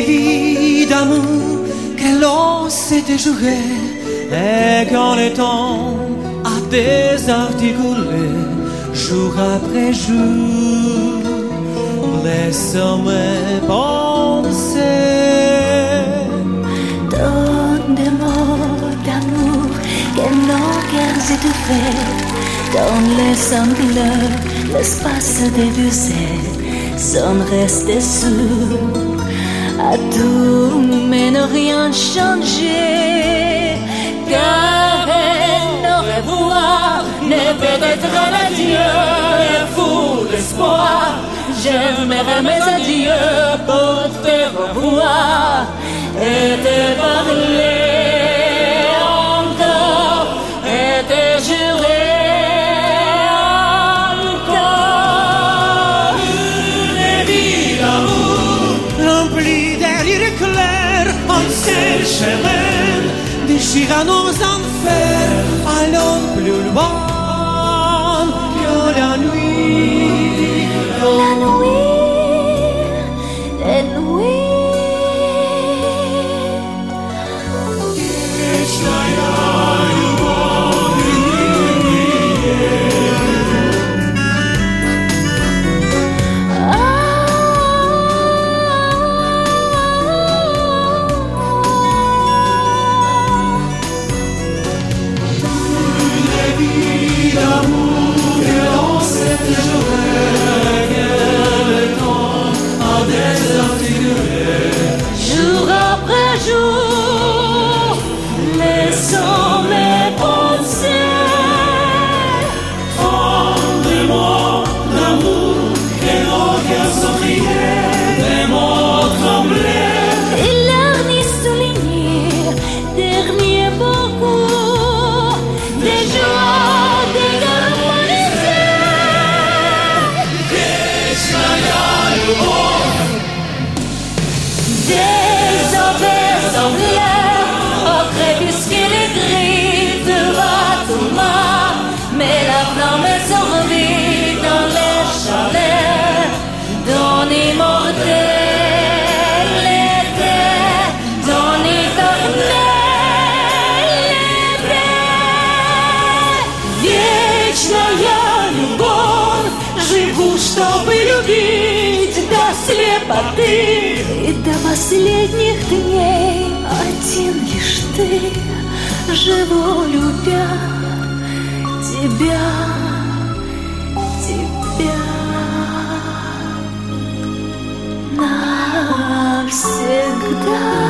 vies d'amour que l'on s'était joué, et quand le temps a désarticulé, jour après jour, laisse-moi mes pensées. Donne des mots d'amour que nos cœurs étouffés, dans les sanglots, l'espace dévissé, sans rester sourd à tout, mais ne rien changer. Car nos revoir n'est peut-être un adieu, et fou d'espoir, j'aimerais mes adieux pour te revoir et te parler encore et te jurer encore. Une vie d'amour remplie d'élire clair, en ciel chemin, déchirant nos enfers, allons plus loin que la nuit. La nuit, les nuits. Jour après jour, laissons mes pensées. Rendez-moi l'amour et nos cœurs sont criés, les mots tremblés. Et l'arni souligné, dernier beaucoup, des joies, des harmonisées. Des envers en l'air, au crépuscule les gris de Batuma, mais la flamme survit dans les chaleurs d'un immortel été, d'un éternel été. Вечная любовь, живу, чтобы любить до слепоты. И до последних дней один лишь ты, живу, любя тебя, тебя навсегда.